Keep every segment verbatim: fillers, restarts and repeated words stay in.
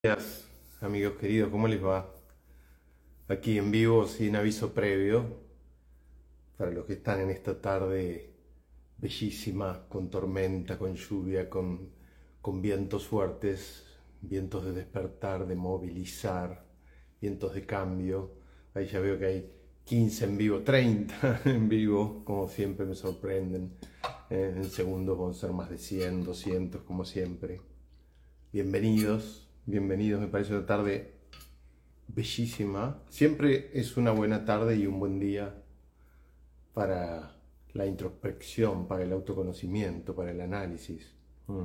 Días, amigos queridos, ¿cómo les va? Aquí en vivo, sin aviso previo, para los que están en esta tarde bellísima, con tormenta, con lluvia, con, con vientos fuertes, vientos de despertar, de movilizar, vientos de cambio. Ahí ya veo que hay quince en vivo, treinta en vivo, como siempre me sorprenden. Eh, en segundos van a ser más de cien, doscientos, como siempre. Bienvenidos. Bienvenidos, me parece una tarde bellísima. Siempre es una buena tarde y un buen día para la introspección, para el autoconocimiento, para el análisis. Mm.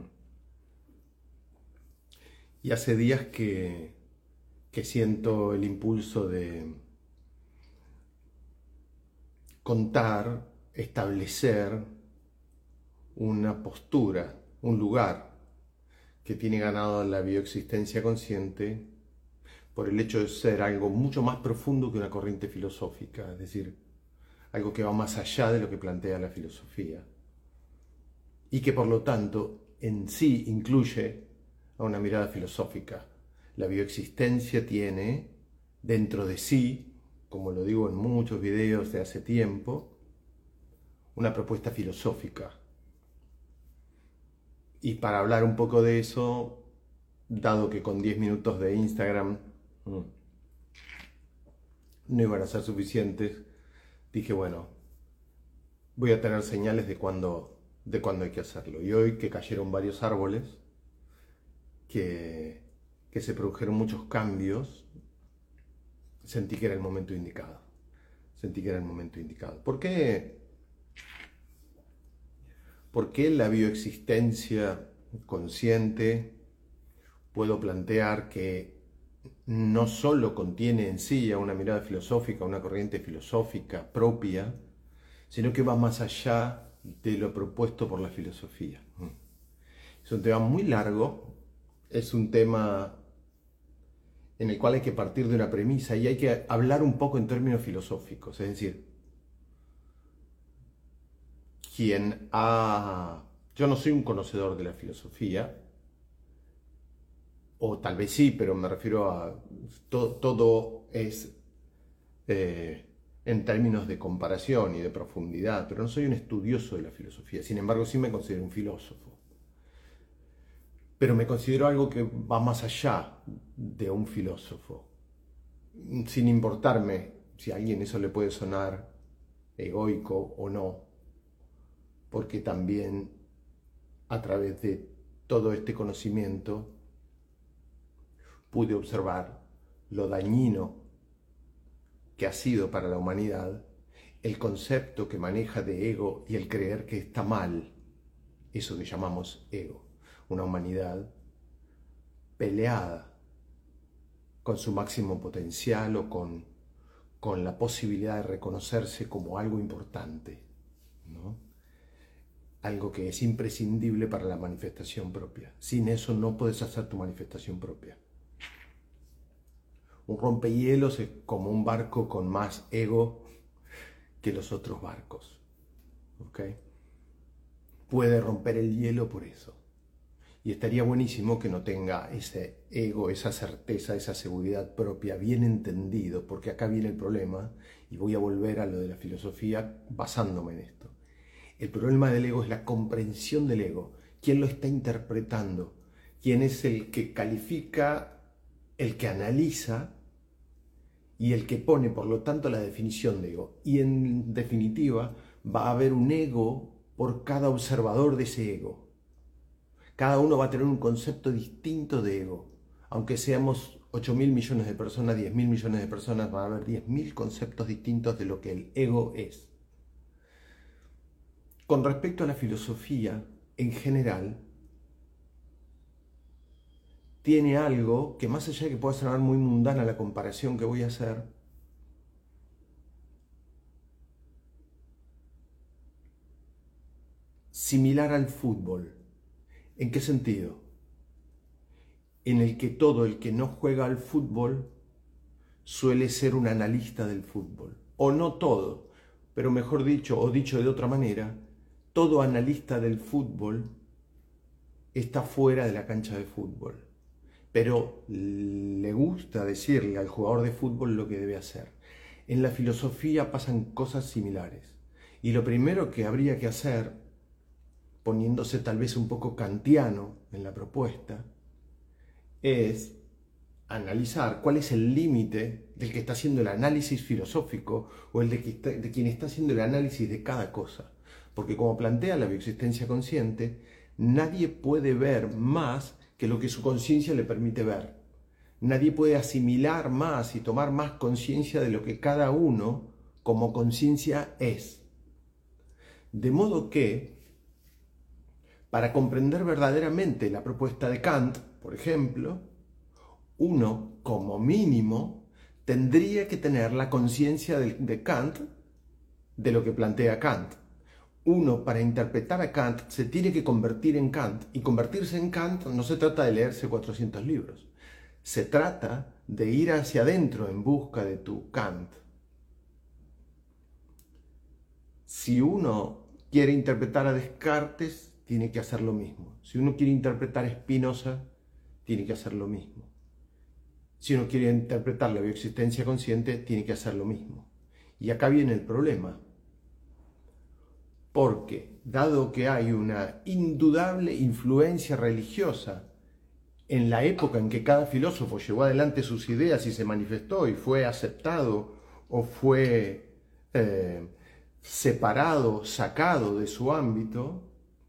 Y hace días que, que siento el impulso de contar, establecer una postura, un lugar que tiene ganado la bioexistencia consciente por el hecho de ser algo mucho más profundo que una corriente filosófica, es decir, algo que va más allá de lo que plantea la filosofía y que por lo tanto en sí incluye a una mirada filosófica. La bioexistencia tiene dentro de sí, como lo digo en muchos videos de hace tiempo, una propuesta filosófica. Y para hablar un poco de eso, dado que con diez minutos de Instagram mmm, no iban a ser suficientes, dije, bueno, voy a tener señales de cuándo de cuándo hay que hacerlo. Y hoy que cayeron varios árboles, que, que se produjeron muchos cambios, sentí que era el momento indicado. Sentí que era el momento indicado. ¿Por qué? ¿Por qué la bioexistencia consciente puedo plantear que no solo contiene en sí a una mirada filosófica, una corriente filosófica propia, sino que va más allá de lo propuesto por la filosofía? Es un tema muy largo, es un tema en el cual hay que partir de una premisa y hay que hablar un poco en términos filosóficos, es decir, quien ha... Yo no soy un conocedor de la filosofía, o tal vez sí, pero me refiero a... to- todo es eh, en términos de comparación y de profundidad, pero no soy un estudioso de la filosofía, sin embargo sí me considero un filósofo. Pero me considero algo que va más allá de un filósofo, sin importarme si a alguien eso le puede sonar egoico o no, porque también a través de todo este conocimiento pude observar lo dañino que ha sido para la humanidad el concepto que maneja de ego y el creer que está mal eso que llamamos ego. Una humanidad peleada con su máximo potencial o con, con la posibilidad de reconocerse como algo importante, ¿no? Algo que es imprescindible para la manifestación propia. Sin eso no puedes hacer tu manifestación propia. Un rompehielos es como un barco con más ego que los otros barcos, ¿ok? Puede romper el hielo por eso. Y estaría buenísimo que no tenga ese ego, esa certeza, esa seguridad propia bien entendido, porque acá viene el problema, y voy a volver a lo de la filosofía basándome en esto. El problema del ego es la comprensión del ego. ¿Quién lo está interpretando? ¿Quién es el que califica, el que analiza y el que pone, por lo tanto, la definición de ego? Y en definitiva, va a haber un ego por cada observador de ese ego. Cada uno va a tener un concepto distinto de ego. Aunque seamos ocho mil millones de personas, diez mil millones de personas, va a haber diez mil conceptos distintos de lo que el ego es. Con respecto a la filosofía, en general, tiene algo que, más allá de que pueda sonar muy mundana la comparación que voy a hacer, similar al fútbol. ¿En qué sentido? En el que todo el que no juega al fútbol suele ser un analista del fútbol. O no todo, pero mejor dicho, o dicho de otra manera, todo analista del fútbol está fuera de la cancha de fútbol. pero le gusta decirle al jugador de fútbol lo que debe hacer. En la filosofía pasan cosas similares. Y lo primero que habría que hacer, poniéndose tal vez un poco kantiano en la propuesta, es analizar cuál es el límite del que está haciendo el análisis filosófico o el de, que está, de quien está haciendo el análisis de cada cosa. Porque como plantea la bioexistencia consciente, nadie puede ver más que lo que su conciencia le permite ver. Nadie puede asimilar más y tomar más conciencia de lo que cada uno como conciencia es. De modo que, para comprender verdaderamente la propuesta de Kant, por ejemplo, uno, como mínimo, tendría que tener la conciencia de, de Kant, de lo que plantea Kant. Uno, para interpretar a Kant, se tiene que convertir en Kant. Y convertirse en Kant no se trata de leerse cuatrocientos libros. Se trata de ir hacia adentro en busca de tu Kant. Si uno quiere interpretar a Descartes, tiene que hacer lo mismo. Si uno quiere interpretar a Spinoza, tiene que hacer lo mismo. Si uno quiere interpretar la bioexistencia consciente, tiene que hacer lo mismo. Y acá viene el problema. Porque, dado que hay una indudable influencia religiosa en la época en que cada filósofo llevó adelante sus ideas y se manifestó y fue aceptado o fue eh, separado, sacado de su ámbito,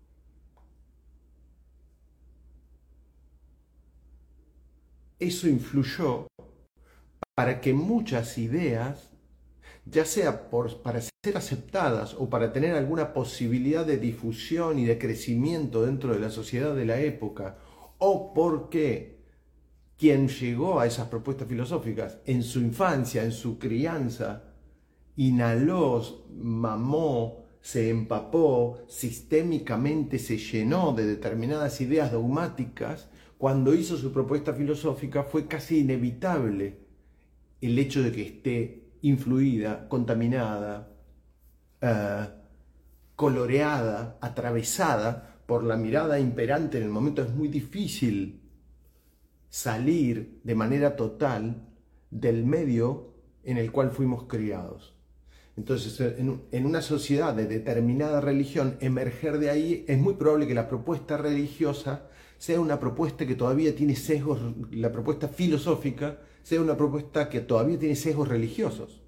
eso influyó para que muchas ideas, ya sea por, para ser aceptadas o para tener alguna posibilidad de difusión y de crecimiento dentro de la sociedad de la época, o porque quien llegó a esas propuestas filosóficas en su infancia, en su crianza, inhaló, mamó, se empapó, sistémicamente se llenó de determinadas ideas dogmáticas, cuando hizo su propuesta filosófica fue casi inevitable el hecho de que esté influida, contaminada, uh, coloreada, atravesada por la mirada imperante en el momento. Es muy difícil salir de manera total del medio en el cual fuimos criados. Entonces, en, en una sociedad de determinada religión, emerger de ahí, es muy probable que la propuesta religiosa sea una propuesta que todavía tiene sesgos, la propuesta filosófica sea una propuesta que todavía tiene sesgos religiosos.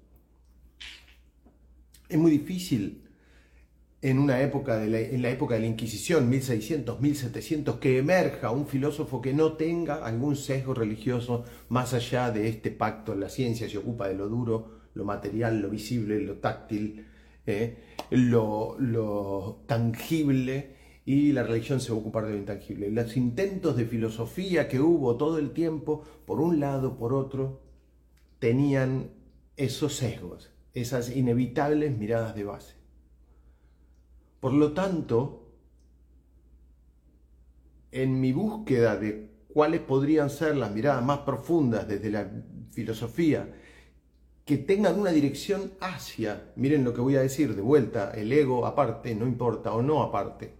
Es muy difícil en una época de la, en la época de la Inquisición, mil seiscientos, mil setecientos, que emerja un filósofo que no tenga algún sesgo religioso más allá de este pacto. La ciencia se ocupa de lo duro, lo material, lo visible, lo táctil, eh, lo, lo tangible, y la religión se va a ocupar de lo intangible. Los intentos de filosofía que hubo todo el tiempo, por un lado, por otro, tenían esos sesgos, esas inevitables miradas de base. Por lo tanto, en mi búsqueda de cuáles podrían ser las miradas más profundas desde la filosofía, que tengan una dirección hacia, miren lo que voy a decir de vuelta, el ego aparte, no importa, o no aparte,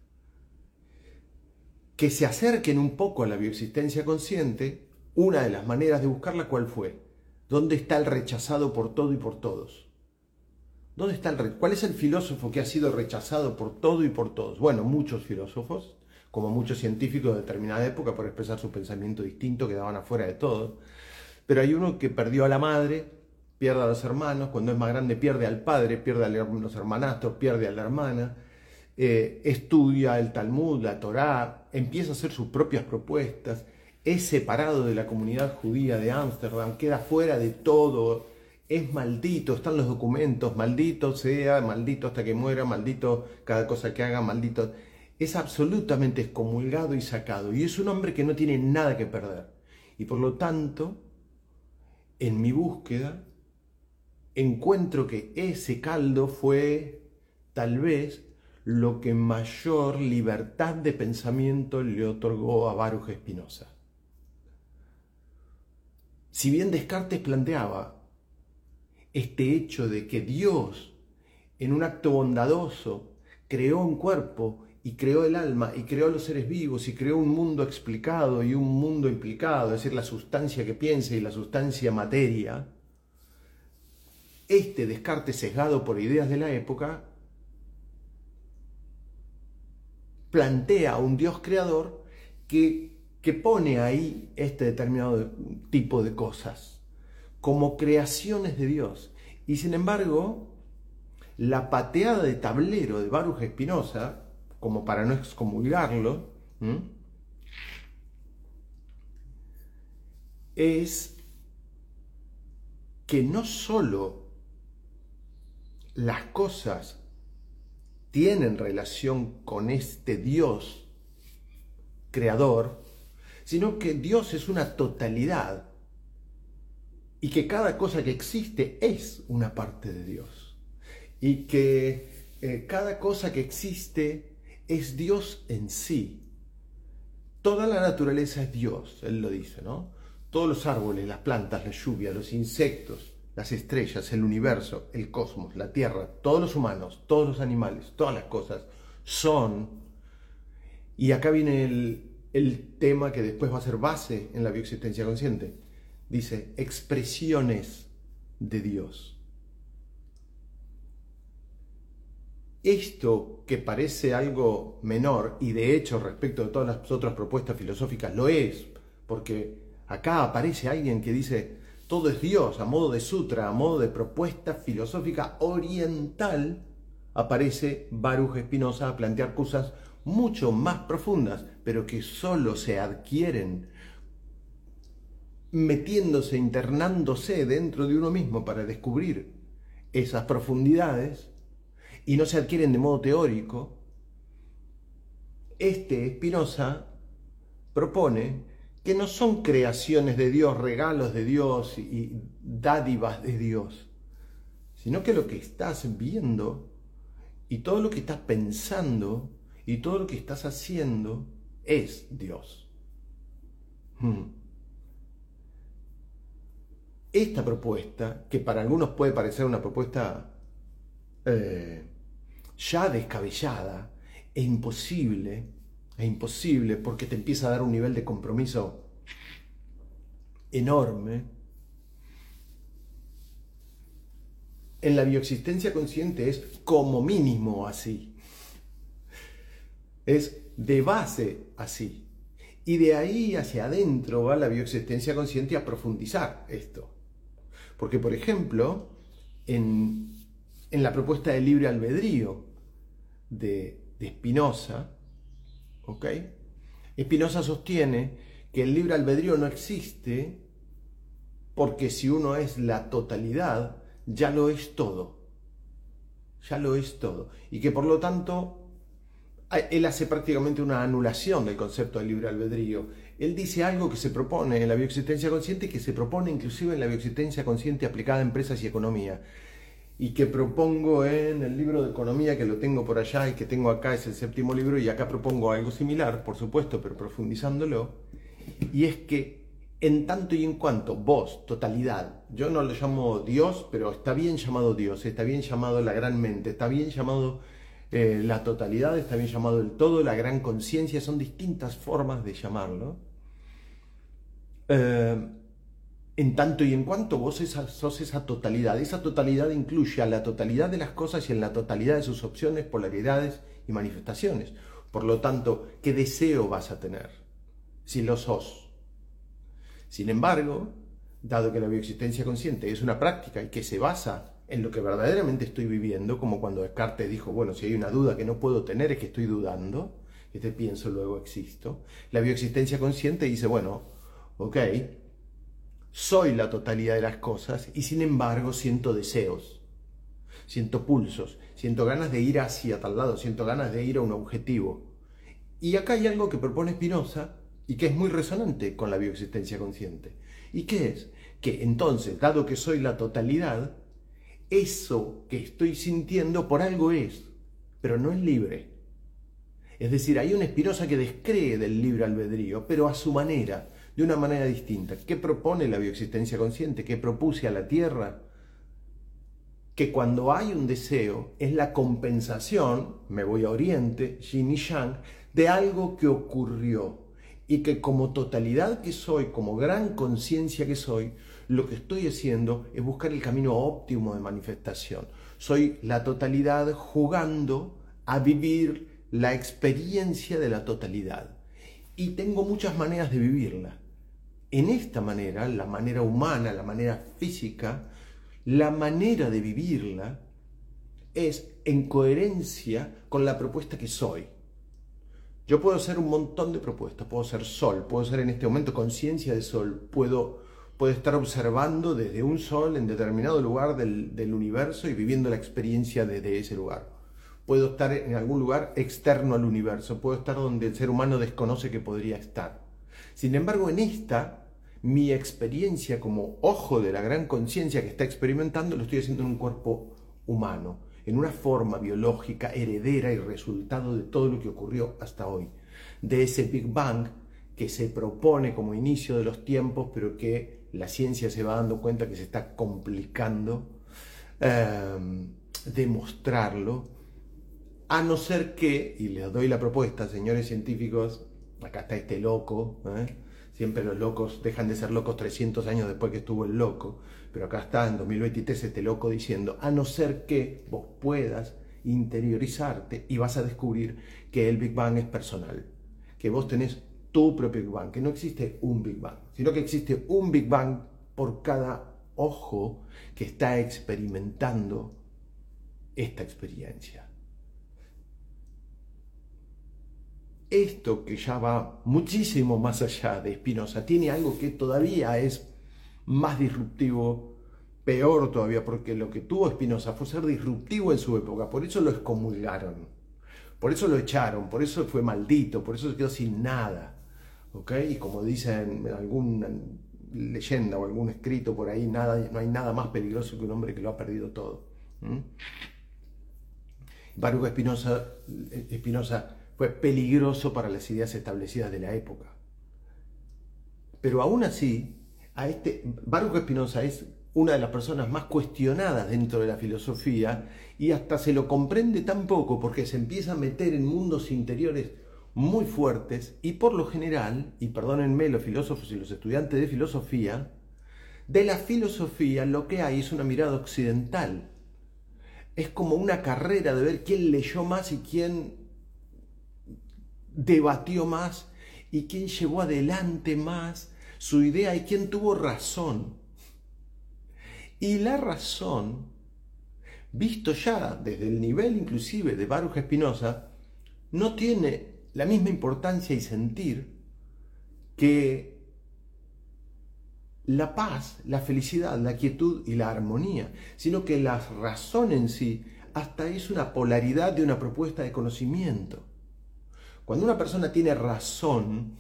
que se acerquen un poco a la bioexistencia consciente, una de las maneras de buscarla, ¿cuál fue? ¿Dónde está el rechazado por todo y por todos? ¿Dónde está el re- ¿Cuál es el filósofo que ha sido rechazado por todo y por todos? Bueno, muchos filósofos, como muchos científicos de determinada época, por expresar su pensamiento distinto, quedaban afuera de todo. Pero hay uno que perdió a la madre, pierde a los hermanos, cuando es más grande pierde al padre, pierde a los hermanastros, pierde a la hermana, eh, estudia el Talmud, la Torá, empieza a hacer sus propias propuestas, es separado de la comunidad judía de Ámsterdam, queda fuera de todo, es maldito, están los documentos, maldito sea, maldito hasta que muera, maldito cada cosa que haga, maldito. Es absolutamente excomulgado y sacado, y es un hombre que no tiene nada que perder. Y por lo tanto, en mi búsqueda, encuentro que ese caldo fue, tal vez, lo que mayor libertad de pensamiento le otorgó a Baruch Spinoza. Si bien Descartes planteaba este hecho de que Dios, en un acto bondadoso, creó un cuerpo y creó el alma, y creó los seres vivos, y creó un mundo explicado y un mundo implicado, es decir, la sustancia que piensa y la sustancia materia, este Descartes, sesgado por ideas de la época, plantea a un Dios creador que, que pone ahí este determinado tipo de cosas como creaciones de Dios. Y sin embargo, la pateada de tablero de Baruch Spinoza, como para no excomulgarlo, ¿m? es que no solo las cosas tienen relación con este Dios creador, sino que Dios es una totalidad y que cada cosa que existe es una parte de Dios y que eh, cada cosa que existe es Dios en sí. Toda la naturaleza es Dios, él lo dice, ¿no? Todos los árboles, las plantas, la lluvia, los insectos, las estrellas, el universo, el cosmos, la tierra, todos los humanos, todos los animales, todas las cosas son, y acá viene el, el tema que después va a ser base en la bioexistencia consciente, dice, expresiones de Dios. Esto que parece algo menor, y de hecho respecto de todas las otras propuestas filosóficas lo es, porque acá aparece alguien que dice, todo es Dios, a modo de sutra, a modo de propuesta filosófica oriental, aparece Baruch Spinoza a plantear cosas mucho más profundas, pero que solo se adquieren metiéndose, internándose dentro de uno mismo para descubrir esas profundidades, y no se adquieren de modo teórico. Este Spinoza propone que no son creaciones de Dios, regalos de Dios y dádivas de Dios, sino que lo que estás viendo y todo lo que estás pensando y todo lo que estás haciendo es Dios. Hmm. Esta propuesta, que para algunos puede parecer una propuesta eh, ya descabellada e imposible, es imposible porque te empieza a dar un nivel de compromiso enorme. En la bioexistencia consciente es como mínimo así. Es de base así. Y de ahí hacia adentro va la bioexistencia consciente a profundizar esto. Porque, por ejemplo, en, en la propuesta del libre albedrío de, de Spinoza, ¿ok? Spinoza sostiene que el libre albedrío no existe porque si uno es la totalidad, ya lo es todo. Ya lo es todo. Y que por lo tanto, él hace prácticamente una anulación del concepto del libre albedrío. Él dice algo que se propone en la bioexistencia consciente y que se propone inclusive en la bioexistencia consciente aplicada a empresas y economía. Y que propongo en el libro de economía, que lo tengo por allá y que tengo acá, es el séptimo libro, y acá propongo algo similar, por supuesto, pero profundizándolo. Y es que en tanto y en cuanto vos, totalidad, yo no lo llamo Dios, pero está bien llamado Dios, está bien llamado la gran mente, está bien llamado eh, la totalidad, está bien llamado el todo, la gran conciencia, son distintas formas de llamarlo. Eh, en tanto y en cuanto vos esa, sos esa totalidad, esa totalidad incluye a la totalidad de las cosas y en la totalidad de sus opciones, polaridades y manifestaciones. Por lo tanto, ¿qué deseo vas a tener si lo sos? Sin embargo, dado que la bioexistencia consciente es una práctica y que se basa en lo que verdaderamente estoy viviendo, como cuando Descartes dijo, bueno, si hay una duda que no puedo tener es que estoy dudando, este pienso, luego existo, la bioexistencia consciente dice, bueno, ok, soy la totalidad de las cosas y sin embargo siento deseos, siento pulsos, siento ganas de ir hacia tal lado, siento ganas de ir a un objetivo. Y acá hay algo que propone Spinoza y que es muy resonante con la bioexistencia consciente. ¿Y qué es? Que entonces, dado que soy la totalidad, eso que estoy sintiendo por algo es, pero no es libre. Es decir, hay un Spinoza que descree del libre albedrío, pero a su manera, de una manera distinta. ¿Qué propone la bioexistencia consciente? ¿Qué propuse a la Tierra? que cuando hay un deseo es la compensación, me voy a Oriente, Yin y Yang, de algo que ocurrió y que como totalidad que soy, como gran conciencia que soy, lo que estoy haciendo es buscar el camino óptimo de manifestación. Soy la totalidad jugando a vivir la experiencia de la totalidad y tengo muchas maneras de vivirla. En esta manera, la manera humana, la manera física, la manera de vivirla es en coherencia con la propuesta que soy. Yo puedo ser un montón de propuestas, puedo ser sol, puedo ser en este momento conciencia de sol, puedo, puedo estar observando desde un sol en determinado lugar del, del universo y viviendo la experiencia desde ese lugar. Puedo estar en algún lugar externo al universo, puedo estar donde el ser humano desconoce que podría estar. Sin embargo, en esta, mi experiencia como ojo de la gran conciencia que está experimentando, lo estoy haciendo en un cuerpo humano, en una forma biológica, heredera y resultado de todo lo que ocurrió hasta hoy. De ese Big Bang que se propone como inicio de los tiempos, pero que la ciencia se va dando cuenta que se está complicando eh, demostrarlo, a no ser que, y les doy la propuesta, señores científicos, acá está este loco, ¿eh? Siempre los locos dejan de ser locos trescientos años después que estuvo el loco, pero acá está en dos mil veintitrés este loco diciendo, a no ser que vos puedas interiorizarte y vas a descubrir que el Big Bang es personal, que vos tenés tu propio Big Bang, que no existe un Big Bang, sino que existe un Big Bang por cada ojo que está experimentando esta experiencia. Esto que ya va muchísimo más allá de Spinoza, tiene algo que todavía es más disruptivo, peor todavía, porque lo que tuvo Spinoza fue ser disruptivo en su época, por eso lo excomulgaron, por eso lo echaron, por eso fue maldito, por eso se quedó sin nada, ¿ok? Y como dicen en alguna leyenda o algún escrito por ahí, nada, no hay nada más peligroso que un hombre que lo ha perdido todo. ¿Mm? Baruch Spinoza, Spinoza fue peligroso para las ideas establecidas de la época. Pero aún así, a este, Baruch Spinoza es una de las personas más cuestionadas dentro de la filosofía y hasta se lo comprende tan poco porque se empieza a meter en mundos interiores muy fuertes y por lo general, y perdónenme los filósofos y los estudiantes de filosofía, de la filosofía lo que hay es una mirada occidental. Es como una carrera de ver quién leyó más y quién debatió más y quién llevó adelante más su idea y quién tuvo razón. Y la razón, visto ya desde el nivel inclusive de Baruch Spinoza, no tiene la misma importancia y sentir que la paz, la felicidad, la quietud y la armonía, sino que la razón en sí hasta es una polaridad de una propuesta de conocimiento. Cuando una persona tiene razón,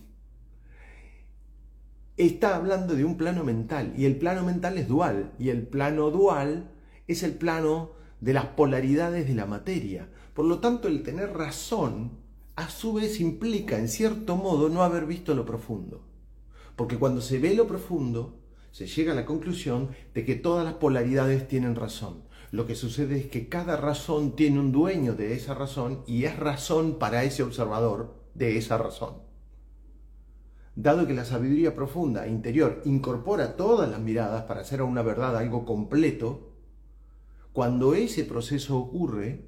está hablando de un plano mental, y el plano mental es dual, y el plano dual es el plano de las polaridades de la materia. Por lo tanto, el tener razón, a su vez, implica, en cierto modo, no haber visto lo profundo. Porque cuando se ve lo profundo, se llega a la conclusión de que todas las polaridades tienen razón. Lo que sucede es que cada razón tiene un dueño de esa razón y es razón para ese observador de esa razón. Dado que la sabiduría profunda e interior incorpora todas las miradas para hacer a una verdad algo completo, cuando ese proceso ocurre,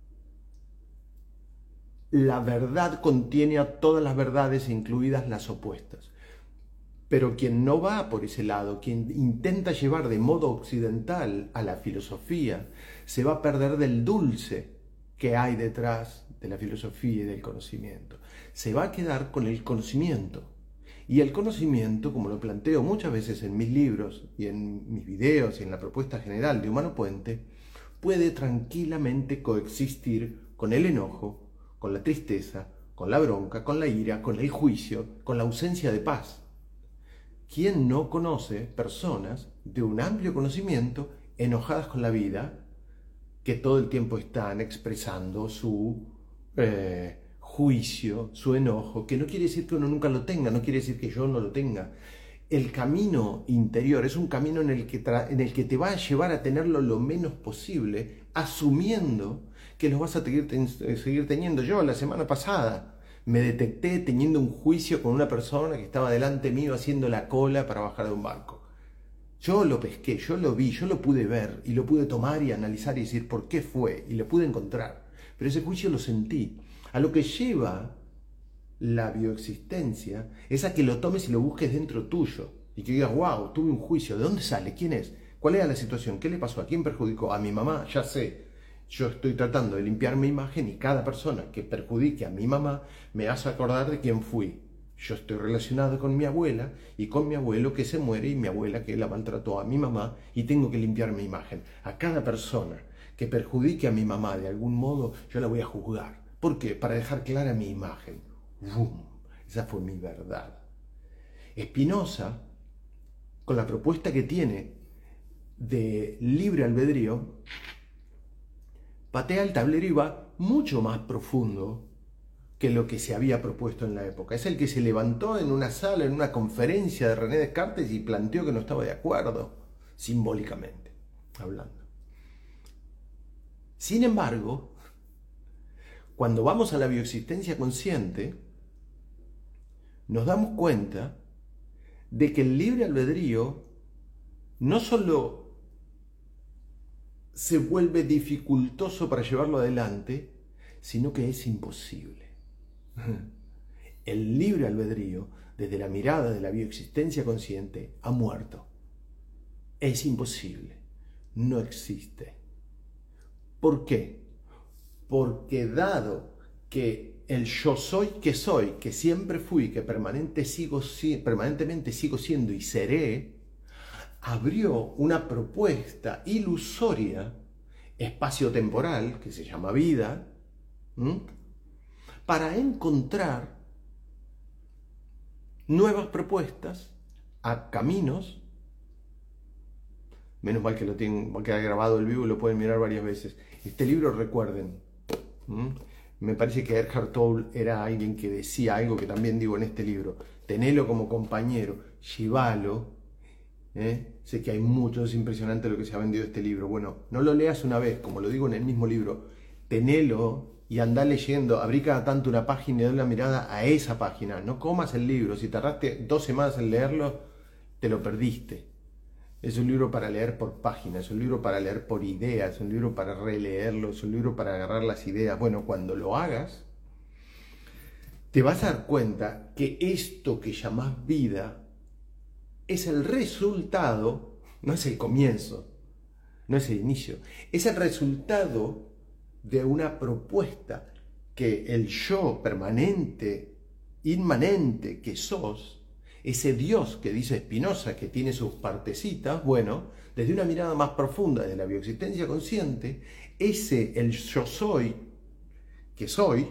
la verdad contiene a todas las verdades, incluidas las opuestas. Pero quien no va por ese lado, quien intenta llevar de modo occidental a la filosofía, se va a perder del dulce que hay detrás de la filosofía y del conocimiento. Se va a quedar con el conocimiento. Y el conocimiento, como lo planteo muchas veces en mis libros y en mis videos y en la propuesta general de Humano Puente, puede tranquilamente coexistir con el enojo, con la tristeza, con la bronca, con la ira, con el juicio, con la ausencia de paz. ¿Quién no conoce personas de un amplio conocimiento enojadas con la vida, que todo el tiempo están expresando su eh, juicio, su enojo, que no quiere decir que uno nunca lo tenga, no quiere decir que yo no lo tenga? el camino interior es un camino en el que, tra- en el que te va a llevar a tenerlo lo menos posible, asumiendo que lo vas a seguir, ten- seguir teniendo. Yo la semana pasada me detecté teniendo un juicio con una persona que estaba delante mío haciendo la cola para bajar de un banco. Yo lo pesqué, yo lo vi, yo lo pude ver y lo pude tomar y analizar y decir por qué fue y lo pude encontrar. Pero ese juicio lo sentí. A lo que lleva la bioexistencia es a que lo tomes y lo busques dentro tuyo y que digas, wow, tuve un juicio, ¿de dónde sale? ¿Quién es? ¿Cuál era la situación? ¿Qué le pasó? ¿A quién perjudicó? A mi mamá, ya sé. Yo estoy tratando de limpiar mi imagen y cada persona que perjudique a mi mamá me hace acordar de quién fui. Yo estoy relacionado con mi abuela y con mi abuelo que se muere y mi abuela que la maltrató a mi mamá y tengo que limpiar mi imagen. A cada persona que perjudique a mi mamá de algún modo, yo la voy a juzgar. ¿Por qué? Para dejar clara mi imagen. ¡Bum! Esa fue mi verdad. Spinoza, con la propuesta que tiene de libre albedrío, patea el tablero y va mucho más profundo que lo que se había propuesto en la época. Es el que se levantó en una sala, en una conferencia de René Descartes y planteó que no estaba de acuerdo, simbólicamente hablando. Sin embargo, cuando vamos a la bioexistencia consciente, nos damos cuenta de que el libre albedrío no solo se vuelve dificultoso para llevarlo adelante, sino que es imposible. El libre albedrío, desde la mirada de la bioexistencia consciente, ha muerto. Es imposible. No existe. ¿Por qué? Porque dado que el yo soy que soy, que siempre fui, que permanente sigo, permanentemente sigo siendo y seré, abrió una propuesta ilusoria, espacio-temporal, que se llama vida, ¿m? para encontrar nuevas propuestas a caminos. Menos mal que lo tienen, va a quedar grabado el vivo y lo pueden mirar varias veces. Este libro, recuerden, ¿m? me parece que Eckhart Tolle era alguien que decía algo que también digo en este libro: tenelo como compañero, llévalo. ¿eh? Sé que hay mucho, es impresionante lo que se ha vendido este libro. Bueno, no lo leas una vez, como lo digo en el mismo libro, tenelo y andá leyendo, abrí cada tanto una página y dale una mirada a esa página. No comas el libro, si tardaste dos semanas en leerlo, te lo perdiste. Es un libro para leer por página, es un libro para leer por ideas, es un libro para releerlo, es un libro para agarrar las ideas. Bueno, cuando lo hagas, te vas a dar cuenta que esto que llamás vida es el resultado, no es el comienzo, no es el inicio, es el resultado de una propuesta que el yo permanente, inmanente que sos, ese Dios que dice Spinoza que tiene sus partecitas, bueno, desde una mirada más profunda de la bioexistencia consciente, ese el yo soy que soy,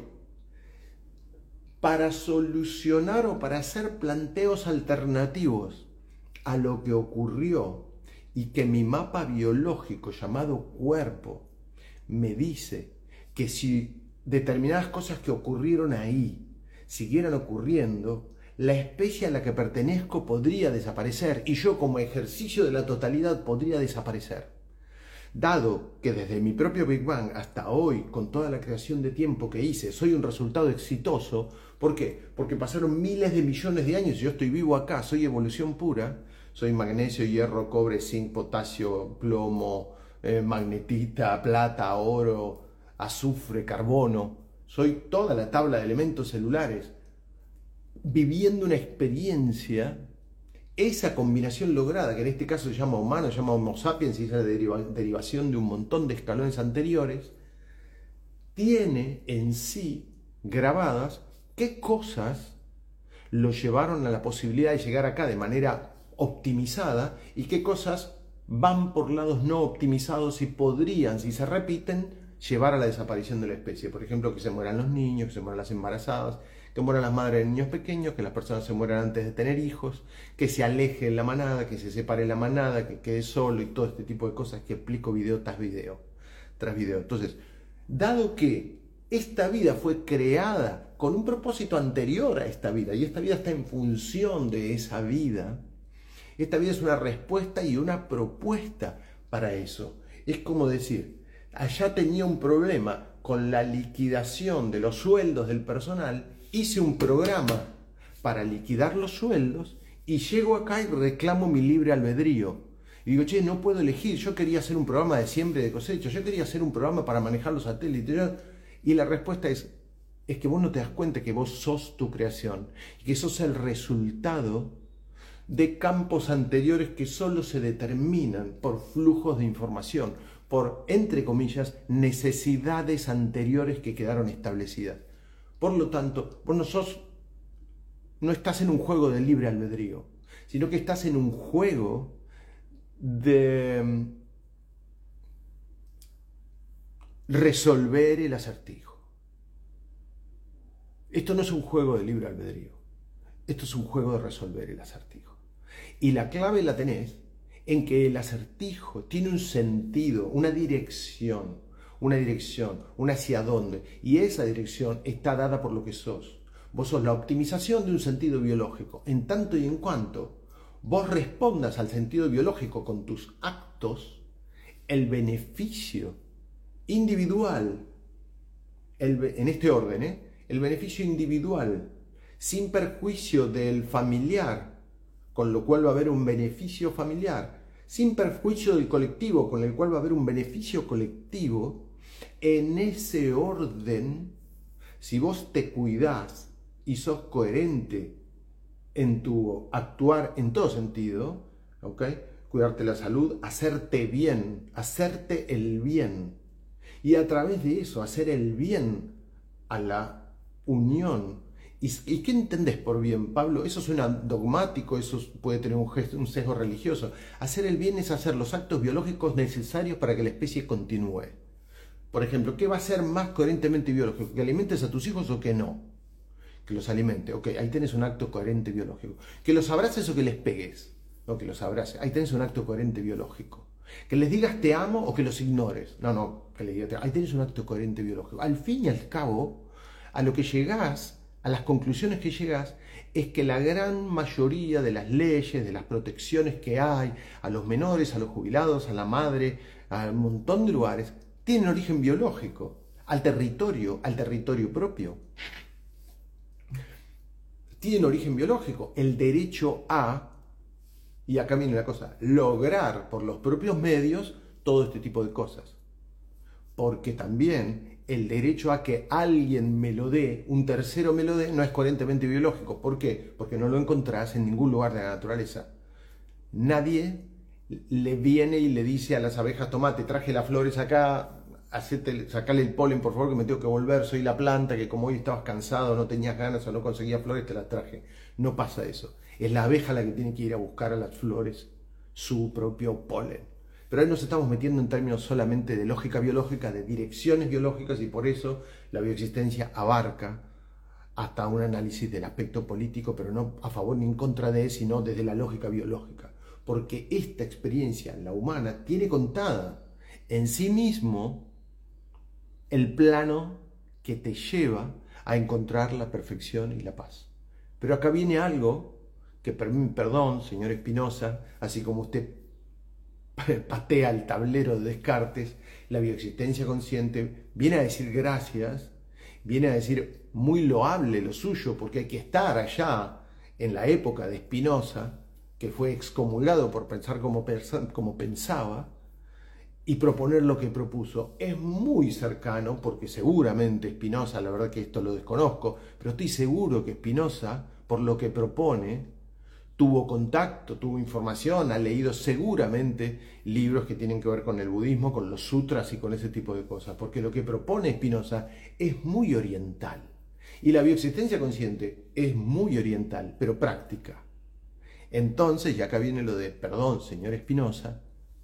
para solucionar o para hacer planteos alternativos a lo que ocurrió y que mi mapa biológico llamado cuerpo me dice que si determinadas cosas que ocurrieron ahí siguieran ocurriendo, la especie a la que pertenezco podría desaparecer y yo como ejercicio de la totalidad podría desaparecer. Dado que desde mi propio Big Bang hasta hoy, con toda la creación de tiempo que hice, soy un resultado exitoso, ¿por qué? Porque pasaron miles de millones de años y yo estoy vivo acá, soy evolución pura, soy magnesio, hierro, cobre, zinc, potasio, plomo, eh, magnetita, plata, oro, azufre, carbono, soy toda la tabla de elementos celulares, viviendo una experiencia. Esa combinación lograda, que en este caso se llama humano, se llama Homo sapiens, y es la deriva, derivación de un montón de escalones anteriores, tiene en sí grabadas qué cosas lo llevaron a la posibilidad de llegar acá de manera optimizada y qué cosas van por lados no optimizados y podrían, si se repiten, llevar a la desaparición de la especie. Por ejemplo, que se mueran los niños, que se mueran las embarazadas, que mueran las madres de niños pequeños, que las personas se mueran antes de tener hijos, que se aleje la manada, que se separe la manada, que quede solo y todo este tipo de cosas que explico video tras video, tras video. Entonces, dado que esta vida fue creada con un propósito anterior a esta vida y esta vida está en función de esa vida, Esta vida es una respuesta y una propuesta para eso. Es como decir, allá tenía un problema con la liquidación de los sueldos del personal, hice un programa para liquidar los sueldos y llego acá y reclamo mi libre albedrío. Y digo, che, no puedo elegir, yo quería hacer un programa de siembra y de cosecha, yo quería hacer un programa para manejar los satélites. Yo... Y la respuesta es, es que vos no te das cuenta que vos sos tu creación y que sos el resultado de campos anteriores que solo se determinan por flujos de información, por, entre comillas, necesidades anteriores que quedaron establecidas. Por lo tanto, vos no sos, no estás en un juego de libre albedrío, sino que estás en un juego de resolver el acertijo. Esto no es un juego de libre albedrío, esto es un juego de resolver el acertijo. Y la clave la tenés en que el acertijo tiene un sentido, una dirección, una dirección, un hacia dónde, y esa dirección está dada por lo que sos. Vos sos la optimización de un sentido biológico, en tanto y en cuanto vos respondas al sentido biológico con tus actos, el beneficio individual, el, en este orden, ¿eh? el beneficio individual, sin perjuicio del familiar, con lo cual va a haber un beneficio familiar, sin perjuicio del colectivo, con el cual va a haber un beneficio colectivo, en ese orden, si vos te cuidás y sos coherente en tu actuar en todo sentido, ¿ok? Cuidarte la salud, hacerte bien, hacerte el bien. Y a través de eso, hacer el bien a la unión. ¿Y, y qué entendés por bien, Pablo? Eso suena dogmático, eso puede tener un, gesto, un sesgo religioso. Hacer el bien es hacer los actos biológicos necesarios para que la especie continúe. Por ejemplo, ¿qué va a ser más coherentemente biológico? ¿Que alimentes a tus hijos o que no? Que los alimente, ok, ahí tenés un acto coherente biológico. Que los abraces o que les pegues, no, que los abraces, ahí tenés un acto coherente biológico. Que les digas te amo o que los ignores, no, no, que les digas te amo, ahí tenés un acto coherente biológico. Al fin y al cabo, a lo que llegás, a las conclusiones que llegás, es que la gran mayoría de las leyes, de las protecciones que hay, a los menores, a los jubilados, a la madre, a un montón de lugares, tienen origen biológico, al territorio, al territorio propio. Tiene origen biológico, el derecho a, y acá viene la cosa, lograr por los propios medios todo este tipo de cosas. Porque también el derecho a que alguien me lo dé, un tercero me lo dé, no es coherentemente biológico. ¿Por qué? Porque no lo encontrás en ningún lugar de la naturaleza. Nadie le viene y le dice a las abejas, tomá, te traje las flores acá, hacete, sacale el polen por favor que me tengo que volver, soy la planta que como hoy estabas cansado, no tenías ganas o no conseguías flores, te las traje. No pasa eso. Es la abeja la que tiene que ir a buscar a las flores su propio polen. Pero ahí nos estamos metiendo en términos solamente de lógica biológica, de direcciones biológicas, y por eso la bioexistencia abarca hasta un análisis del aspecto político, pero no a favor ni en contra de, sino desde la lógica biológica. Porque esta experiencia, la humana, tiene contada en sí mismo el plano que te lleva a encontrar la perfección y la paz. Pero acá viene algo que, perdón, señor Spinoza, así como usted patea el tablero de Descartes, la bioexistencia consciente viene a decir gracias, viene a decir muy loable lo suyo, porque hay que estar allá en la época de Spinoza, que fue excomulgado por pensar como, como pensaba, y proponer lo que propuso. Es muy cercano, porque seguramente Spinoza, la verdad que esto lo desconozco, pero estoy seguro que Spinoza, por lo que propone, tuvo contacto, tuvo información, ha leído seguramente libros que tienen que ver con el budismo, con los sutras y con ese tipo de cosas, porque lo que propone Spinoza es muy oriental. Y la bioexistencia consciente es muy oriental, pero práctica. Entonces, y acá viene lo de, perdón, señor Spinoza,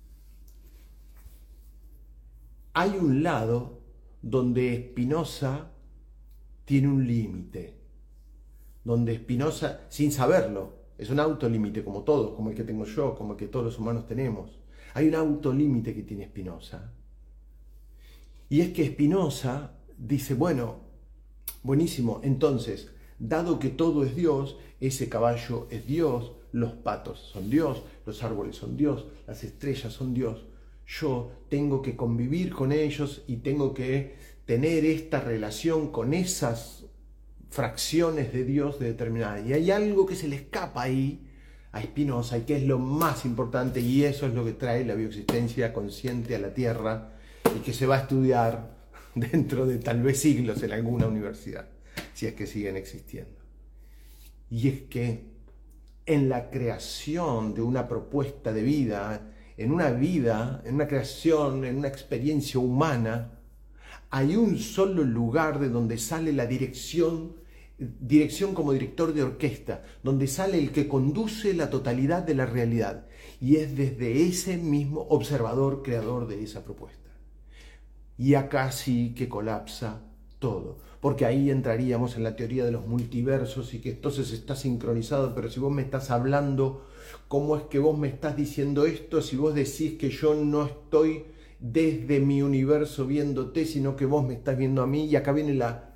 hay un lado donde Spinoza tiene un límite, donde Spinoza, sin saberlo, es un autolímite como todos, como el que tengo yo, como el que todos los humanos tenemos. Hay un autolímite que tiene Spinoza. Y es que Spinoza dice, bueno, buenísimo, entonces, dado que todo es Dios, ese caballo es Dios, los patos son Dios, los árboles son Dios, las estrellas son Dios. Yo tengo que convivir con ellos y tengo que tener esta relación con esas fracciones de Dios determinadas. Y hay algo que se le escapa ahí a Spinoza y que es lo más importante, y eso es lo que trae la bioexistencia consciente a la Tierra y que se va a estudiar dentro de tal vez siglos en alguna universidad, si es que siguen existiendo. Y es que en la creación de una propuesta de vida, en una vida, en una creación, en una experiencia humana, hay un solo lugar de donde sale la dirección, dirección como director de orquesta, donde sale el que conduce la totalidad de la realidad, y es desde ese mismo observador creador de esa propuesta. Y acá sí que colapsa todo, porque ahí entraríamos en la teoría de los multiversos y que entonces está sincronizado, pero si vos me estás hablando, ¿cómo es que vos me estás diciendo esto si vos decís que yo no estoy desde mi universo viéndote, sino que vos me estás viendo a mí? Y acá viene la,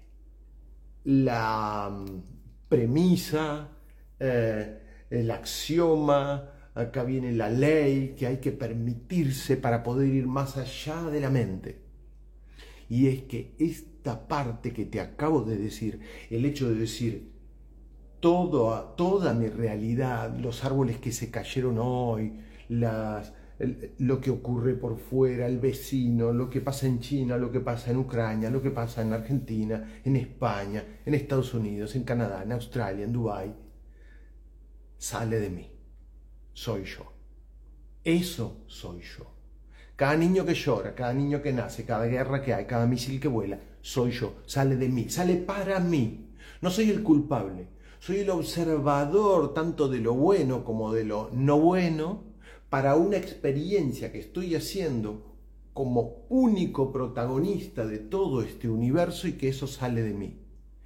la premisa, eh, el axioma, acá viene la ley que hay que permitirse para poder ir más allá de la mente. Y es que esta parte que te acabo de decir, el hecho de decir todo, toda mi realidad, los árboles que se cayeron hoy, las, el, lo que ocurre por fuera, el vecino, lo que pasa en China, lo que pasa en Ucrania, lo que pasa en Argentina, en España, en Estados Unidos, en Canadá, en Australia, en Dubái, sale de mí. Soy yo. Eso soy yo. Cada niño que llora, cada niño que nace, cada guerra que hay, cada misil que vuela, soy yo, sale de mí, sale para mí. No soy el culpable, soy el observador tanto de lo bueno como de lo no bueno para una experiencia que estoy haciendo como único protagonista de todo este universo y que eso sale de mí.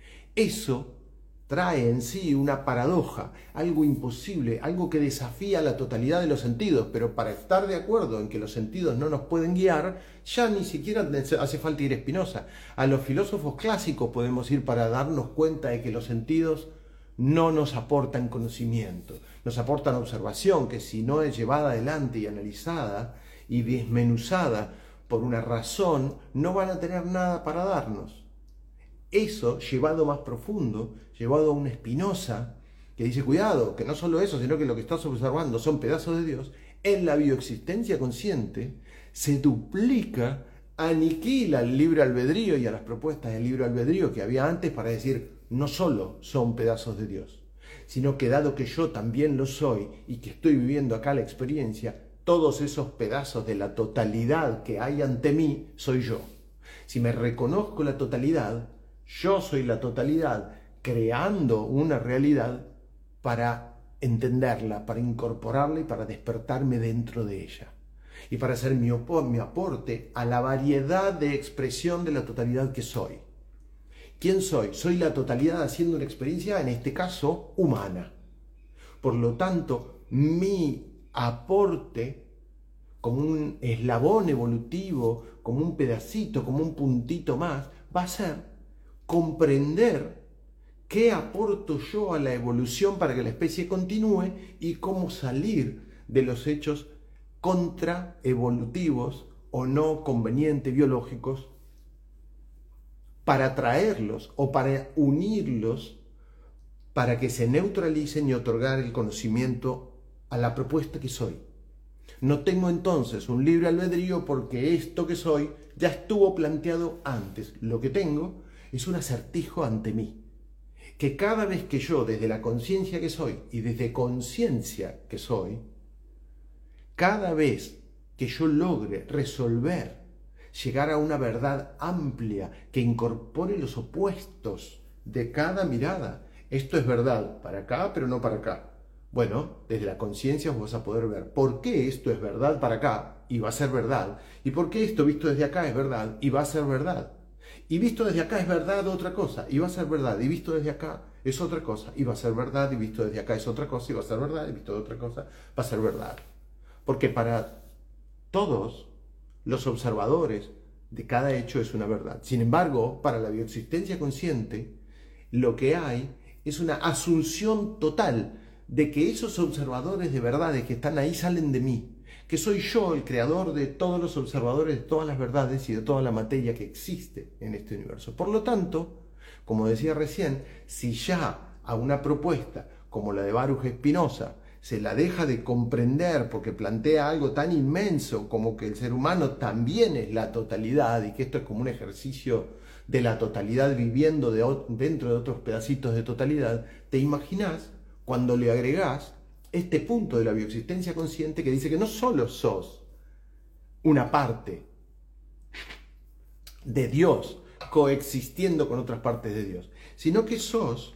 Eso trae en sí una paradoja, algo imposible, algo que desafía la totalidad de los sentidos, pero para estar de acuerdo en que los sentidos no nos pueden guiar, ya ni siquiera hace falta ir a Spinoza. A los filósofos clásicos podemos ir para darnos cuenta de que los sentidos no nos aportan conocimiento, nos aportan observación, que si no es llevada adelante y analizada y desmenuzada por una razón, no van a tener nada para darnos. Eso, llevado más profundo, llevado a un Spinoza, que dice, cuidado, que no solo eso, sino que lo que estás observando son pedazos de Dios, en la bioexistencia consciente se duplica, aniquila el libre albedrío y a las propuestas del libre albedrío que había antes para decir, no solo son pedazos de Dios, sino que dado que yo también lo soy y que estoy viviendo acá la experiencia, todos esos pedazos de la totalidad que hay ante mí soy yo. Si me reconozco la totalidad, yo soy la totalidad, creando una realidad para entenderla, para incorporarla y para despertarme dentro de ella. Y para hacer mi, mi aporte a la variedad de expresión de la totalidad que soy. ¿Quién soy? Soy la totalidad haciendo una experiencia, en este caso, humana. Por lo tanto, mi aporte como un eslabón evolutivo, como un pedacito, como un puntito más, va a ser comprender qué aporto yo a la evolución para que la especie continúe y cómo salir de los hechos contraevolutivos o no convenientes biológicos para traerlos o para unirlos para que se neutralicen y otorgar el conocimiento a la propuesta que soy. No tengo entonces un libre albedrío porque esto que soy ya estuvo planteado antes. Lo que tengo es un acertijo ante mí, que cada vez que yo, desde la conciencia que soy y desde conciencia que soy, cada vez que yo logre resolver, llegar a una verdad amplia que incorpore los opuestos de cada mirada, esto es verdad para acá, pero no para acá. Bueno, desde la conciencia vos vas a poder ver por qué esto es verdad para acá y va a ser verdad, y por qué esto visto desde acá es verdad y va a ser verdad. Y visto desde acá es verdad otra cosa, y va a ser verdad, y visto desde acá es otra cosa, y va a ser verdad, y visto desde acá es otra cosa, y va a ser verdad, y visto de otra cosa va a ser verdad. Porque para todos los observadores de cada hecho es una verdad. Sin embargo, para la bioexistencia consciente, lo que hay es una asunción total de que esos observadores de verdades que están ahí salen de mí, que soy yo el creador de todos los observadores, de todas las verdades y de toda la materia que existe en este universo. Por lo tanto, como decía recién, si ya a una propuesta como la de Baruch Spinoza se la deja de comprender porque plantea algo tan inmenso como que el ser humano también es la totalidad y que esto es como un ejercicio de la totalidad viviendo de, dentro de otros pedacitos de totalidad, te imaginás cuando le agregás este punto de la bioexistencia consciente que dice que no solo sos una parte de Dios coexistiendo con otras partes de Dios, sino que sos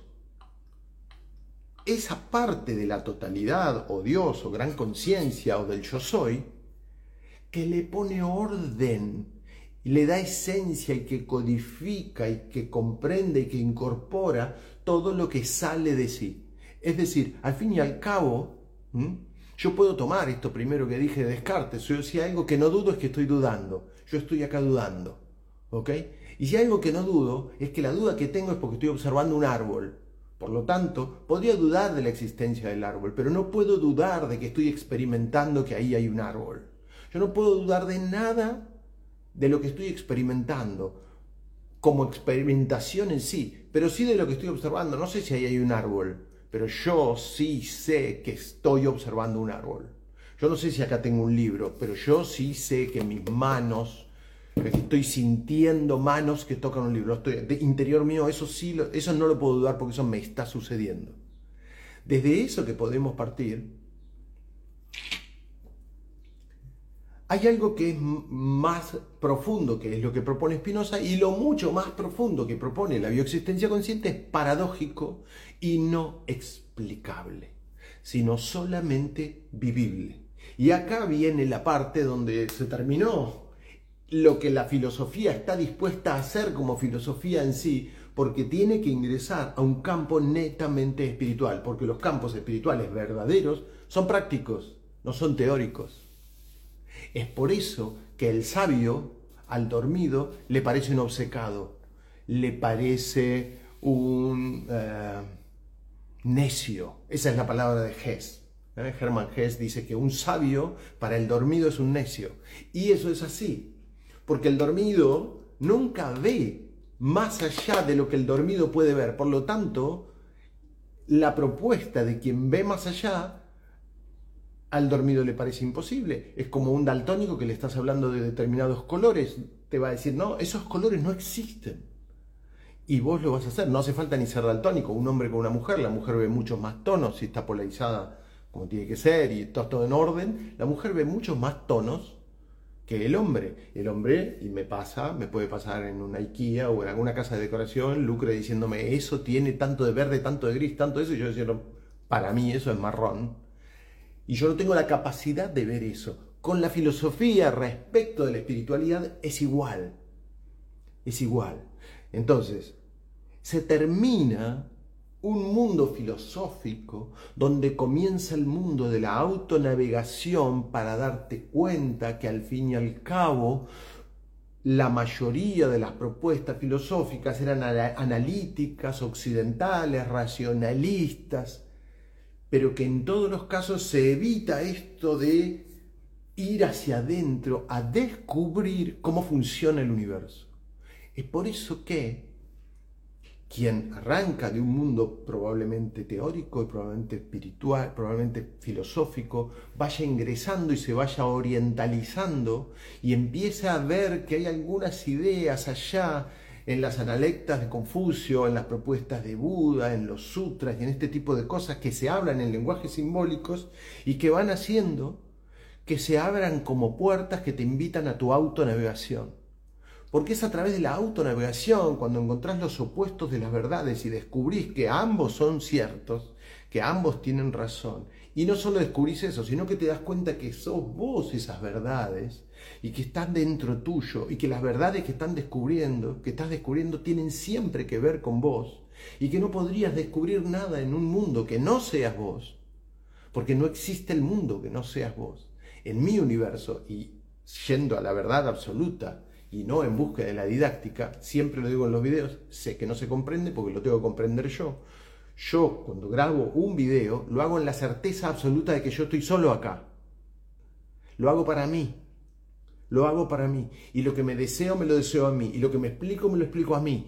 esa parte de la totalidad o Dios o gran conciencia o del yo soy que le pone orden y le da esencia y que codifica y que comprende y que incorpora todo lo que sale de sí. Es decir, al fin y al cabo, ¿m? yo puedo tomar esto primero que dije de Descartes. Si hay algo que no dudo es que estoy dudando. Yo estoy acá dudando. ¿Ok? Y si hay algo que no dudo, es que la duda que tengo es porque estoy observando un árbol. Por lo tanto, podría dudar de la existencia del árbol, pero no puedo dudar de que estoy experimentando que ahí hay un árbol. Yo no puedo dudar de nada de lo que estoy experimentando como experimentación en sí, pero sí de lo que estoy observando. No sé si ahí hay un árbol, pero yo sí sé que estoy observando un árbol. Yo no sé si acá tengo un libro, pero yo sí sé que mis manos, que estoy sintiendo manos que tocan un libro. Estoy, de interior mío, eso sí, eso no lo puedo dudar porque eso me está sucediendo. Desde eso que podemos partir, hay algo que es más profundo, que es lo que propone Spinoza, y lo mucho más profundo que propone la bioexistencia consciente es paradójico y no explicable, sino solamente vivible. Y acá viene la parte donde se terminó lo que la filosofía está dispuesta a hacer como filosofía en sí, porque tiene que ingresar a un campo netamente espiritual, porque los campos espirituales verdaderos son prácticos, no son teóricos. Es por eso que el sabio, al dormido, le parece un obcecado, le parece un eh, necio. Esa es la palabra de Hess. ¿Eh? Hermann Hess dice que un sabio para el dormido es un necio. Y eso es así, porque el dormido nunca ve más allá de lo que el dormido puede ver. Por lo tanto, la propuesta de quien ve más allá al dormido le parece imposible. Es como un daltónico que le estás hablando de determinados colores. Te va a decir, no, esos colores no existen. Y vos lo vas a hacer. No hace falta ni ser daltónico. Un hombre con una mujer, la mujer ve muchos más tonos si está polarizada como tiene que ser y todo, todo en orden. La mujer ve muchos más tonos que el hombre. El hombre, y me pasa, me puede pasar en una IKEA o en alguna casa de decoración, lucre diciéndome, eso tiene tanto de verde, tanto de gris, tanto de eso. Y yo decía, para mí eso es marrón. Y yo no tengo la capacidad de ver eso. Con la filosofía respecto de la espiritualidad es igual. Es igual. Entonces, se termina un mundo filosófico donde comienza el mundo de la autonavegación para darte cuenta que al fin y al cabo la mayoría de las propuestas filosóficas eran analíticas, occidentales, racionalistas, pero que en todos los casos se evita esto de ir hacia adentro a descubrir cómo funciona el universo. Es por eso que quien arranca de un mundo probablemente teórico y probablemente espiritual, probablemente filosófico, vaya ingresando y se vaya orientalizando y empiece a ver que hay algunas ideas allá en las analectas de Confucio, en las propuestas de Buda, en los sutras y en este tipo de cosas que se hablan en lenguajes simbólicos y que van haciendo que se abran como puertas que te invitan a tu autonavegación. Porque es a través de la autonavegación, cuando encontrás los opuestos de las verdades y descubrís que ambos son ciertos, que ambos tienen razón. Y no solo descubrís eso, sino que te das cuenta que sos vos esas verdades y que están dentro tuyo y que las verdades que están descubriendo, que estás descubriendo tienen siempre que ver con vos y que no podrías descubrir nada en un mundo que no seas vos, porque no existe el mundo que no seas vos. En mi universo, y yendo a la verdad absoluta y no en busca de la didáctica, siempre lo digo en los videos, sé que no se comprende porque lo tengo que comprender yo. Yo, cuando grabo un video, lo hago en la certeza absoluta de que yo estoy solo acá. Lo hago para mí. Lo hago para mí. Y lo que me deseo, me lo deseo a mí. Y lo que me explico, me lo explico a mí.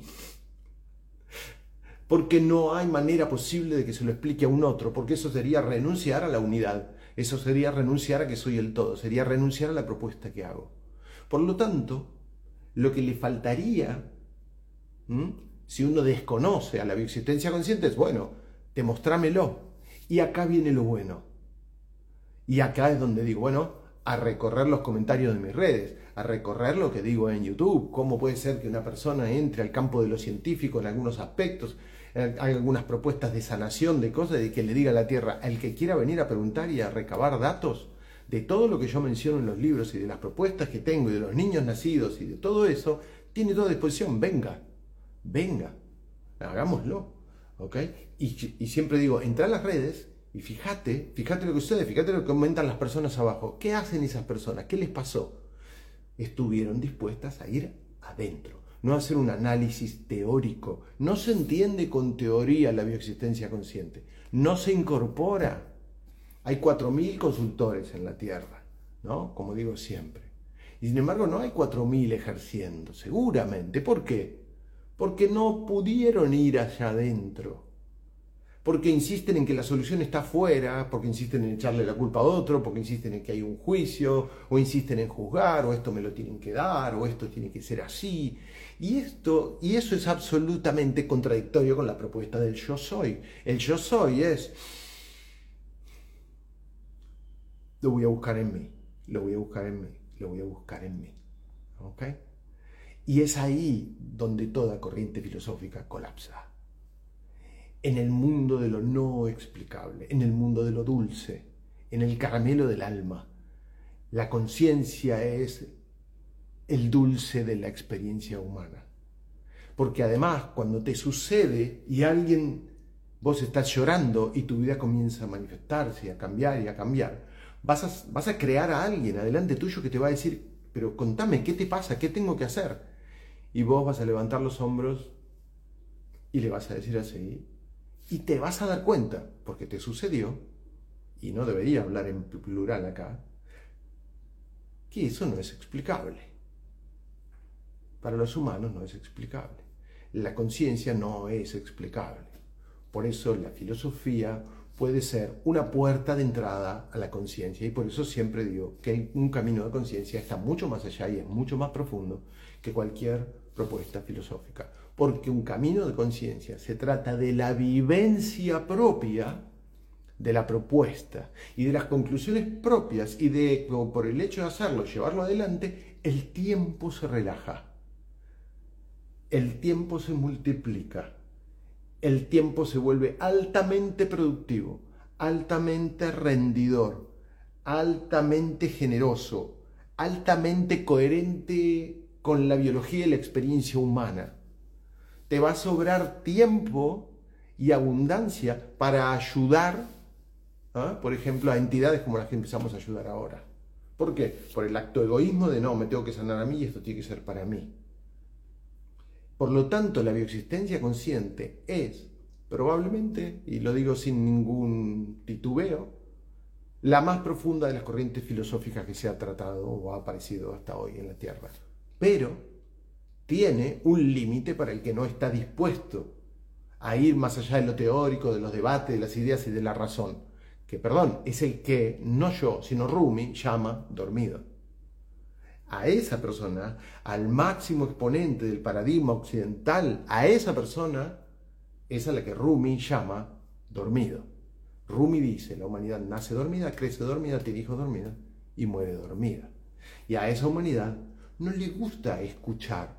Porque no hay manera posible de que se lo explique a un otro, porque eso sería renunciar a la unidad. Eso sería renunciar a que soy el todo. Sería renunciar a la propuesta que hago. Por lo tanto, lo que le faltaría, ¿m? si uno desconoce a la bioexistencia consciente, es, bueno, demostrámelo. Y acá viene lo bueno. Y acá es donde digo, bueno, a recorrer los comentarios de mis redes, a recorrer lo que digo en YouTube, cómo puede ser que una persona entre al campo de lo científico en algunos aspectos, hay algunas propuestas de sanación, de cosas, de que le diga a la Tierra, al que quiera venir a preguntar y a recabar datos de todo lo que yo menciono en los libros y de las propuestas que tengo y de los niños nacidos y de todo eso, tiene toda disposición, venga, venga, hagámoslo, ¿ok? Y, y siempre digo, entra a las redes y fíjate, fíjate lo que sucede, fíjate lo que comentan las personas abajo. ¿Qué hacen esas personas? ¿Qué les pasó? Estuvieron dispuestas a ir adentro, no a hacer un análisis teórico. No se entiende con teoría la bioexistencia consciente, no se incorpora. Hay cuatro mil consultores en la Tierra, ¿no? Como digo siempre. Y sin embargo no hay cuatro mil ejerciendo, seguramente. ¿Por qué? Porque no pudieron ir allá adentro. Porque insisten en que la solución está afuera, porque insisten en echarle la culpa a otro, porque insisten en que hay un juicio, o insisten en juzgar, o esto me lo tienen que dar, o esto tiene que ser así. Y, esto, y eso es absolutamente contradictorio con la propuesta del yo soy. El yo soy es, lo voy a buscar en mí, lo voy a buscar en mí, lo voy a buscar en mí. ¿Ok? Y es ahí donde toda corriente filosófica colapsa. En el mundo de lo no explicable, en el mundo de lo dulce, en el caramelo del alma. La conciencia es el dulce de la experiencia humana. Porque además, cuando te sucede y alguien, vos estás llorando y tu vida comienza a manifestarse, a cambiar y a cambiar, vas a, vas a crear a alguien adelante tuyo que te va a decir, pero contame, ¿qué te pasa? ¿Qué tengo que hacer? Y vos vas a levantar los hombros y le vas a decir así, y te vas a dar cuenta, porque te sucedió, y no debería hablar en plural acá, que eso no es explicable. Para los humanos no es explicable. La conciencia no es explicable. Por eso la filosofía puede ser una puerta de entrada a la conciencia, y por eso siempre digo que un camino de conciencia está mucho más allá y es mucho más profundo que cualquier propuesta filosófica. Porque un camino de conciencia se trata de la vivencia propia de la propuesta y de las conclusiones propias, y de, por el hecho de hacerlo, llevarlo adelante, el tiempo se relaja, el tiempo se multiplica, el tiempo se vuelve altamente productivo, altamente rendidor, altamente generoso, altamente coherente con la biología y la experiencia humana. Te va a sobrar tiempo y abundancia para ayudar, ¿eh? por ejemplo, a entidades como las que empezamos a ayudar ahora. ¿Por qué? Por el acto egoísmo de no, me tengo que sanar a mí y esto tiene que ser para mí. Por lo tanto, la bioexistencia consciente es probablemente, y lo digo sin ningún titubeo, la más profunda de las corrientes filosóficas que se ha tratado o ha aparecido hasta hoy en la Tierra. Pero tiene un límite para el que no está dispuesto a ir más allá de lo teórico, de los debates, de las ideas y de la razón. Que, perdón, es el que no yo, sino Rumi llama dormido. A esa persona, al máximo exponente del paradigma occidental, a esa persona es a la que Rumi llama dormido. Rumi dice, la humanidad nace dormida, crece dormida, tiene hijos dormida y muere dormida. Y a esa humanidad no le gusta escuchar,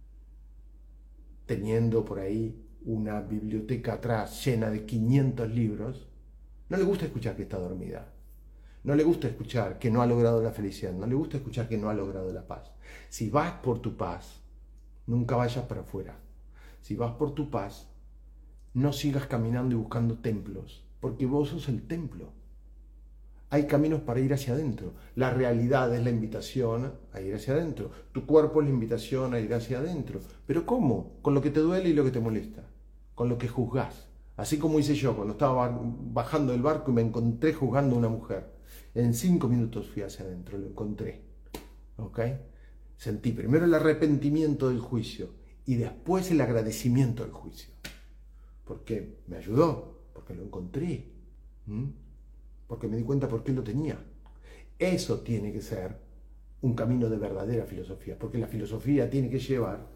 teniendo por ahí una biblioteca atrás llena de quinientos libros, no le gusta escuchar que está dormida. No le gusta escuchar que no ha logrado la felicidad, no le gusta escuchar que no ha logrado la paz. Si vas por tu paz, nunca vayas para afuera. Si vas por tu paz, no sigas caminando y buscando templos, porque vos sos el templo. Hay caminos para ir hacia adentro. La realidad es la invitación a ir hacia adentro. Tu cuerpo es la invitación a ir hacia adentro. ¿Pero cómo? Con lo que te duele y lo que te molesta. Con lo que juzgás. Así como hice yo cuando estaba bajando del barco y me encontré juzgando a una mujer. En cinco minutos fui hacia adentro, lo encontré. ¿Ok? Sentí primero el arrepentimiento del juicio y después el agradecimiento del juicio. Porque me ayudó, porque lo encontré, ¿Mm? porque me di cuenta por qué lo tenía. Eso tiene que ser un camino de verdadera filosofía, porque la filosofía tiene que llevar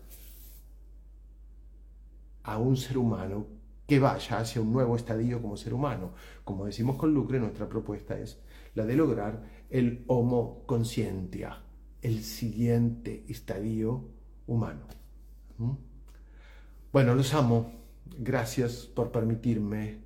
a un ser humano que vaya hacia un nuevo estadio como ser humano. Como decimos con Lucre, nuestra propuesta es la de lograr el homo conscientia, el siguiente estadio humano. ¿Mm? Bueno, los amo. Gracias por permitirme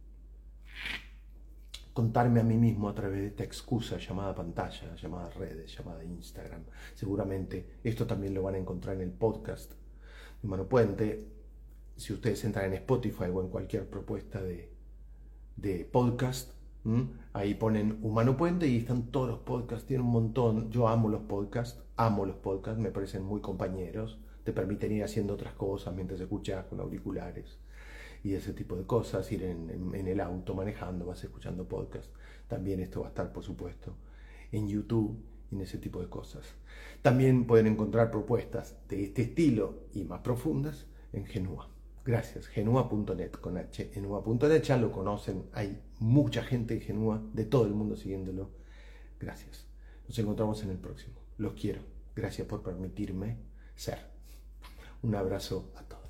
contarme a mí mismo a través de esta excusa llamada pantalla, llamada redes, llamada Instagram. Seguramente esto también lo van a encontrar en el podcast de Humano Puente. Si ustedes entran en Spotify o en cualquier propuesta de, de podcast, ¿m? ahí ponen Humano Puente y están todos los podcasts, tienen un montón. Yo amo los podcasts, amo los podcasts, me parecen muy compañeros, te permiten ir haciendo otras cosas mientras escuchas con auriculares y ese tipo de cosas, ir en, en, en el auto manejando, vas escuchando podcast. También esto va a estar, por supuesto, en YouTube y en ese tipo de cosas. También pueden encontrar propuestas de este estilo y más profundas en Genua. Gracias, genua punto net con H, genua punto net, ya lo conocen, hay mucha gente en Genua, de todo el mundo siguiéndolo. Gracias. Nos encontramos en el próximo. Los quiero. Gracias por permitirme ser. Un abrazo a todos.